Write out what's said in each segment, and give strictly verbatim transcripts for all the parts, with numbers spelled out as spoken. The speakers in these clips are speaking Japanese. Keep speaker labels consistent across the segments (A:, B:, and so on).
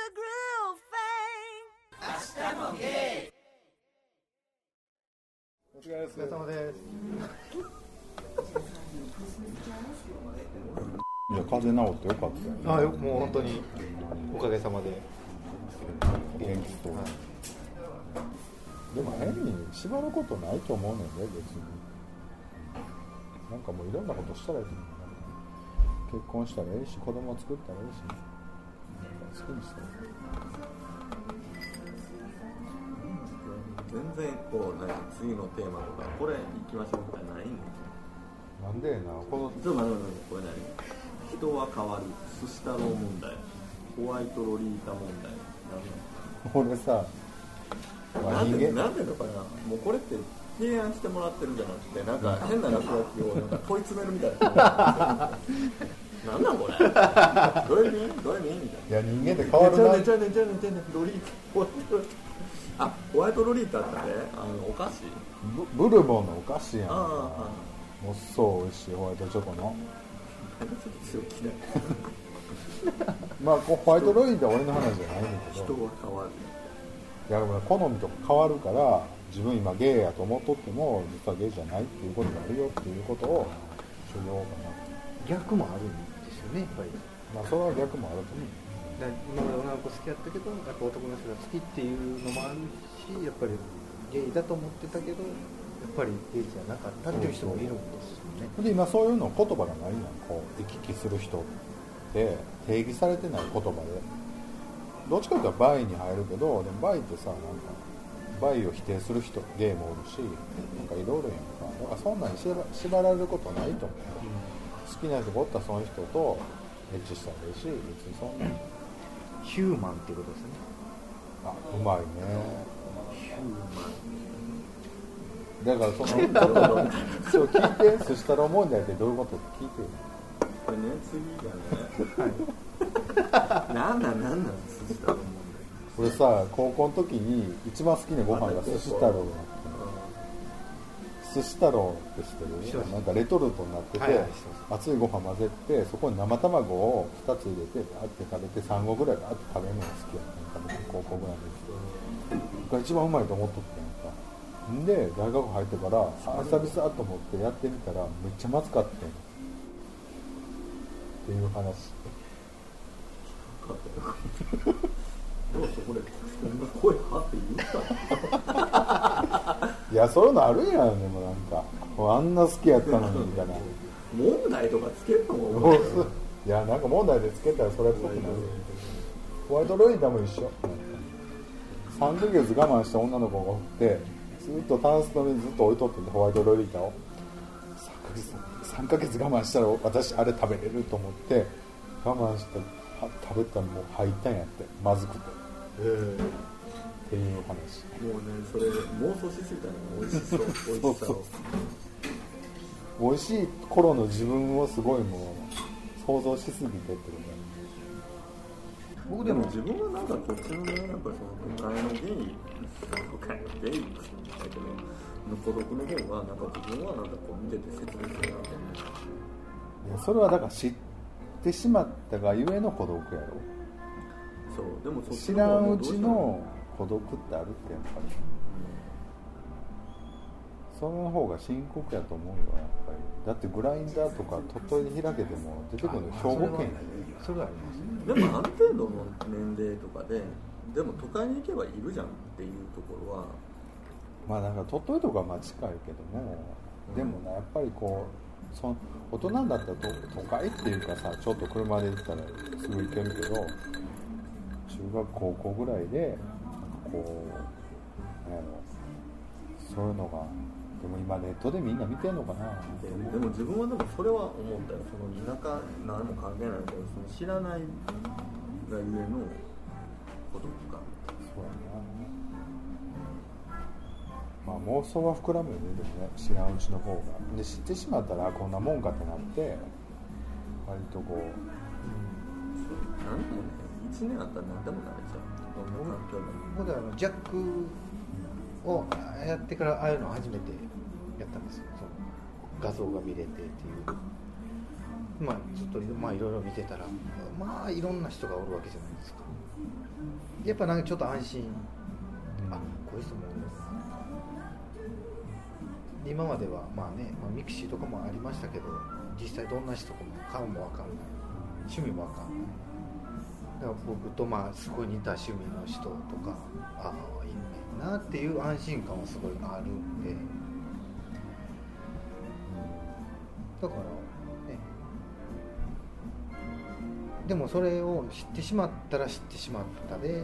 A: 明日もゲイ。
B: お疲れ様です。いや、風邪治ってよかったよ、ね。
C: あよもう本当におかげさまで
B: 元気そう、はい、でも変に縛ることないと思うねんね、別に。なんかもういろんなことしたらいいと思う。結婚したらいいし、子供作ったらいいし、ね、好きにしたらいい。
D: 全然こう、ね、次のテーマとかこれ行きましょうみたいなのないん
B: なんでな、この
D: ちょっと待って待って、これ何、人は変わる寿司太郎問題、ホワイトロリータ問題、
B: 俺さ、
D: なんでなんでだから、もうこれって提案してもらってるんじゃなくて、なんか変な落書きをなんか問い詰めるみたいななんなんこれどういう意味どういう意味みたいな。
B: いや、人間で変わるな。
D: ねちゃねちゃねちゃねロリータ、ホワイトロリータ、あ、ホワイトロリータってね、あのお菓子、
B: ブ, ブルボンのお菓子やんか。
D: ああ、
B: もっそう美味しいホワイトチョコの
D: 強気だ
B: まあホワイトロリータは俺の話じゃないんだけど、
D: 人は変わる。
B: いや、好みとか変わるから、自分今ゲイやと思っとっても実はゲイじゃないっていうことがあるよっていうことを知ろうかな。
C: 逆もあるんですよね、やっぱり。
B: まあそれは逆もあると思う。
C: だ今まで女の子好きやったけど、やっぱ男の人が好きっていうのもあるし、やっぱりゲイだと思ってたけど、やっぱりゲイじゃなかったっていう人もいるんですよね。
B: で今そういうの言葉がないやん。こう行き来する人って定義されてない言葉で、どっちかというとバイに入るけど、でもバイってさ、なんかバイを否定する人ゲイもおるし、なんかいろいろやんか。だからそんなに縛られることないと思う、うん、好きな人がおったらその人とエッチしたらいいし、別にそんなに
C: ヒューマンっていうことですね。
B: あ、うまいね。
D: ヒューマン
B: だからそのそう聞いて、寿司太郎問題ってどういうことって聞いてよ。
D: これね、次がね、はい、なんなんなんなん寿司太郎問題。
B: 俺さ、高校の時に一番好きなご飯が寿司太郎だったの。寿司太郎って知ってる？なんかレトルトになってて、はいはい、熱いご飯混ぜて、そこに生卵をふたつ入れてバーって食べて、さんごぐらいバーって食べるのが好きやったんか、高校ぐらいですが一番うまいと思っとってんか。んで大学入ってから久々と思ってやってみたらめっちゃまずかったんっていう話。
D: どうしてこれそんな声はって言うか
B: いや、そういうのあるやん。でもなんかあんな好きやったのにみたいな
D: 問題とかつけるのも
B: いや、なんか問題でつけたらそれっぽくなる。ホワイトロリータも一緒。さんかげつ我慢した女の子がおって、ずっとタンスの上にずっと置いとってんで、ホワイトロリータをさんかげつ我慢したら私あれ食べれると思って我慢して食べたらもう入ったんやって、まずくて、えー、っていう話。
D: もうね、それ妄想しすぎたのが美味しそう美味しさを
B: 美味しい頃の自分をすごいもう想像しすぎてってこと。
D: 僕でも自分はなんかこっちのね、やっぱりその都会のゲイ都会のゲイだけどの孤独の方がなんか自分はなんかこう見てて説明するなって思う。
B: いや、それはだから知ってしまったがゆえの孤独やろ。
D: そうでもそっち
B: 知らんうちの孤独ってあるってやっぱり、うん、その方が深刻やと思うよ、やっぱり。だってグラインダーとか鳥取で開けても出てくるの兵庫県やで。
C: それはありますね。
D: でもある程度の年齢とかででも都会に行けばいるじゃんっていうところは、
B: まあなんか鳥取とかはまあ近いけども、うん、でもね、やっぱりこうその大人だったら都会っていうかさ、ちょっと車で行ったらすぐ行けるけど、中学高校ぐらいでこう、ね、そういうのが、でも今ネットでみんな見てんのかな。
D: で, でも自分はでもそれは思ったよ。その田舎何も関係ないけど、その知らないがゆえの孤独感。
B: そうやな。まあ妄想は膨らむよね。でもね、知らんうちの方がで、知ってしまったらこんなもんかってなって割とこう、うん、
D: なんでもね、いちねんあったら何でもなれちゃう。
C: 僕はあのジャックをやってからああいうのを初めてやったんですよ。その画像が見れてっていう。 まあちょっとまあいろいろ見てたらまあいろんな人がおるわけじゃないですか。やっぱなんかちょっと安心、うん、あこういう人もおるな。今まではまあね、まあ、ミクシーとかもありましたけど実際どんな人かも顔も分かんない趣味も分かんない。だから僕とまあすごい似た趣味の人とかああいいねなっていう安心感はすごいあるんで、だからねでもそれを知ってしまったら知ってしまったで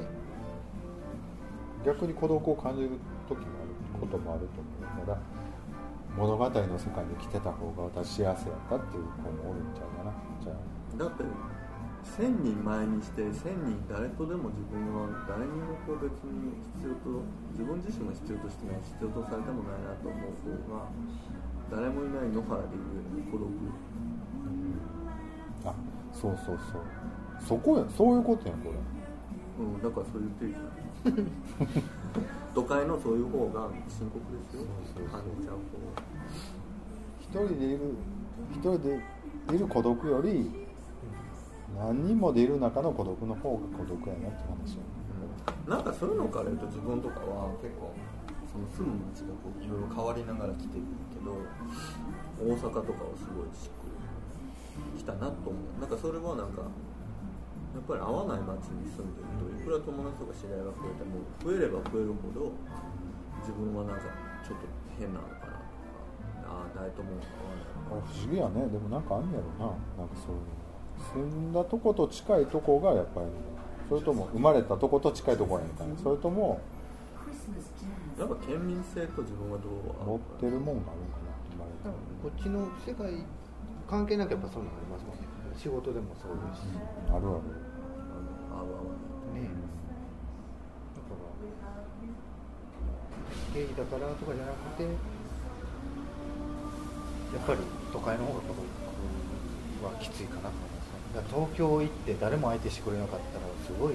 B: 逆に孤独を感じる時もあることもあると思うから物語の世界に来てた方が私幸せやったっていう子もおるんちゃうかな。じゃあ
D: だってせんにん前にしてせんにん誰とでも自分は誰にもこう別に必要と自分自身も必要としてない必要とされてもないなと思う方が誰もいない野原でいう孤独。
B: あそうそうそうそこやそういうことやんこれ。
D: うんだからそういう定義な都会のそういう方が深刻ですよ。
B: そうそうそう
D: 感じちゃう
B: 方一人でいる一人でいる孤独より何人もでいる中の孤独の方が孤独やなって話よ、
D: うん、なんかそういうのから言うと自分とかは結構その住む街がこういろいろ変わりながら来てるけど大阪とかはすごいしっくり来たなと思う。なんかそれはなんかやっぱり合わない街に住んでるといくら友達とか知り合いが増えても増えれば増えるほど自分はなんかちょっと変なのかなとかああ誰とも合わない
B: あれ不思議やね。でもなんかあんねやろな。なんかそういう住んだとこと近いとこがやっぱりそれとも生まれたとこと近いとこやんかね。それとも
D: やっぱ県民性と自分はどう
B: 持ってるもんがあるんかな生まれたら
C: こっちの世界関係なくやっぱそういうのありますもんね。仕事でもそうですし、
B: あるある
D: あるある
C: ねだからゲイだからとかじゃなくてやっぱり都会の方が孤独はきついかなと思いますね。だから東京行って誰も相手してくれなかったらすごい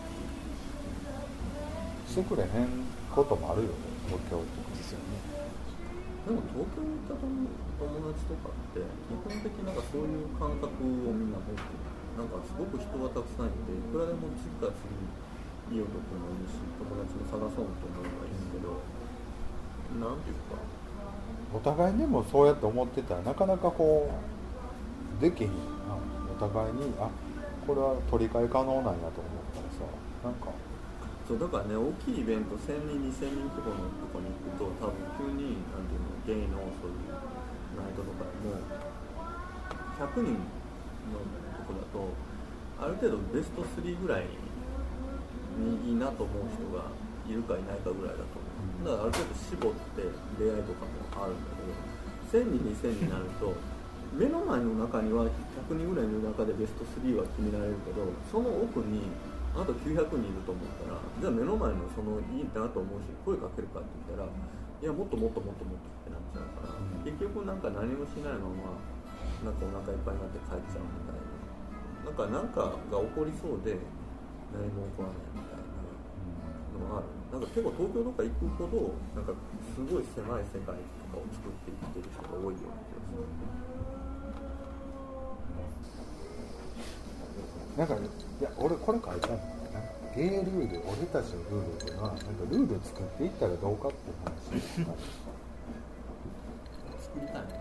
B: してくれへんこともあるよね東京とか
C: ですよね。
D: でも東京に行った友達とかって基本的になんかそういう感覚をみんな持ってる。なんかすごく人がたくさんいていくらでも次から次にいい男もいるし友達も探そうと思えばいいけどなんていうか
B: お互いでもそうやって思ってたらなかなかこうできへんな。お互いにあこれは取り替え可能なんやと思ったらさなんか
D: そうだからね大きいイベントせんにんにせんにん規模のとこに行くと多分急になんていうのゲイのそういうナイトとかでもひゃくにんのとこだとある程度ベストスリーぐらいにいいなと思う人がいるかいないかぐらいだと思う。だからある程度絞って出会いとかもあるんだけどせんにんにせんにんになると目の前の中にはひゃくにんぐらいの中でベストスリーは決められるけどその奥にあときゅうひゃくにんいると思ったらじゃあ目の前のそのいいなと思う人に声かけるかって言ったらいやもっともっともっともっとってなっちゃうから、うん、結局なんか何もしないままなんかお腹いっぱいになって帰っちゃうみたいななんかなんかが起こりそうで何も起こらないみたいなのがある。なんか結構東京とか行くほどなんかすごい狭い世界とかを作っていってる人が多いような気がする。
B: なんかいや俺これ書いたのなんかゲイルール俺たちのルールっていうのはなんかルール作っていったらどうかっていう話
D: 作りたいね。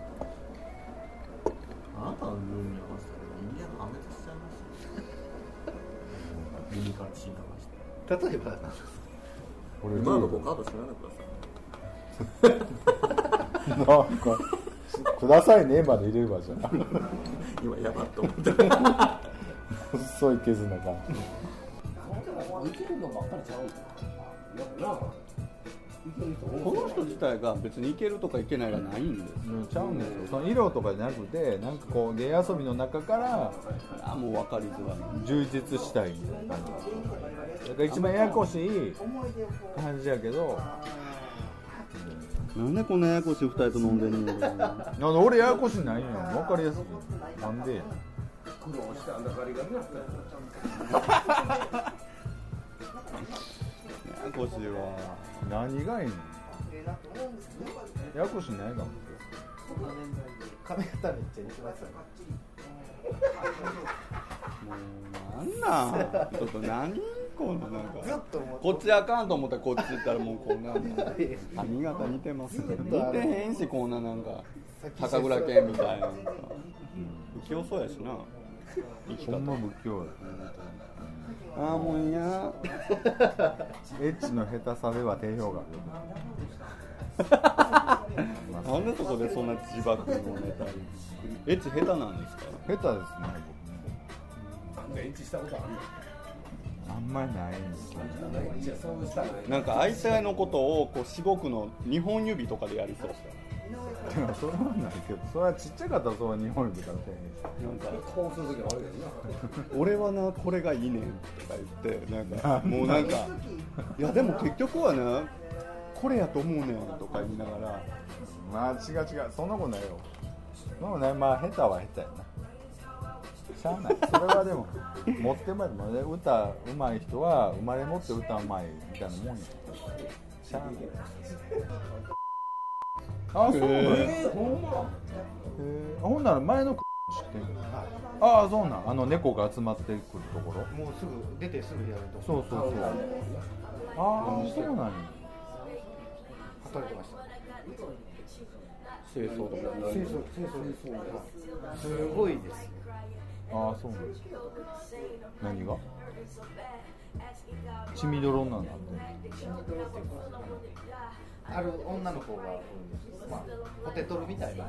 D: あなたのルールに合わせたら人間破滅しちゃいますよ右から進化がして
C: 例えば
B: 俺
D: 今の子カード知らないでください
B: なんかくださいねまで入れればじゃん
D: 今やばっと思って
B: 細い削な感じ
A: 生きるのばっかりちゃうんだよな。
E: この人自体が別にいけるとかいけないがないんですよ、
B: うん、ちゃうんですよ。その色とかじゃなくてなんかこうゲイ遊びの中から
E: あもう分かりづらい
B: 充実したいみたいな感じだから一番ややこしい感じやけど
E: なんでこんなややこしいふたりと飲んでんの
B: なんで俺ややこしいないんやん分かりやすいなんで
A: 苦労してあんだかりがね
E: ややこしいわ
B: 何がいいのややこしいないかも
C: 髪型めっちゃ似てますよね。
E: うなんなんちょっと何このなんか
C: ずっと思って
E: こっちあかんと思ったらこっち行ったらもうこんなん髪型似てますね似てへんしこんななんか酒蔵系みたいな不器用そうやしな生き方
B: ほんま不器用や
E: ああもう嫌
B: エッチの下手さでは低評価
E: なんでそこでそんな自爆のネタにエッチ下手なんですか
B: 下手ですね
A: なんかエッチしたことあるの
B: 僕あんまりないんですけど
A: なんかエッチはそうしたら
E: なんか相手のことをこうしごくのにほん指とかでやりそう
B: でもそれはないけどそれはちっちゃかったらそれは日本指から手に
E: なんか
A: こうするときはあるけどな
E: 俺はなこれがいいねんとか言ってなんかもうなんかいやでも結局はなこれやと思うねんとか言いながら
B: まあ違う違うそんなことないよそんなことないまあ下手は下手やなしゃあないそれはでも持ってまいり歌うまい人は生まれ持って歌うまいみたいなもんやしゃあないあそうなんや
A: えー、ほんま
B: へーほんなら前の知ってるああそうなんあの猫が集まってくるところ
C: もうすぐ出てすぐやると
B: そうそうそうああそうなんや
C: 働いてました
E: 清掃とか
C: 清掃清掃ですすごいです
B: ああそうなんです何が血みどろになって
C: ある女の子がおるんですよ、まあ、ポテトルみたいな、うん、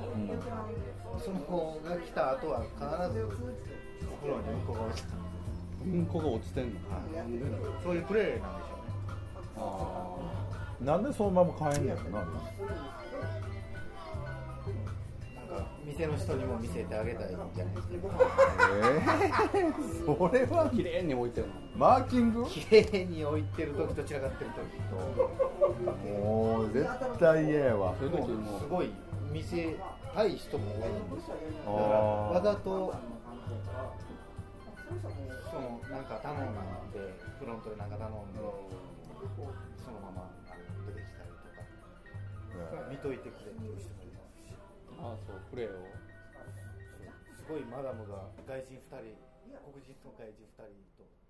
C: その子が来た後は必ずお風呂にうんこが落ちた
E: うんこが落ちてんの、
C: はい、そういうプレーなんでしょうね
E: あ
B: なんでそのまま帰んねやろな
C: なんか店の人にも見せてあげたいんじゃないですか
B: えー、それは
E: あ綺麗に置いてるの
B: マーキング
C: 綺麗に置いてる時と散らかってる時
B: もう絶対嫌やわ
E: そういう
C: と
E: 時も
C: すごい見せたい人も多いんですよだから
B: あー
C: わざとそのなんか頼んでフロントでなんか頼んでそのままあの出てきたりとか見といてくれっていう人もいますし
E: ああそうプレーを
C: すごいマダムが外人ふたり黒人の外人ふたりと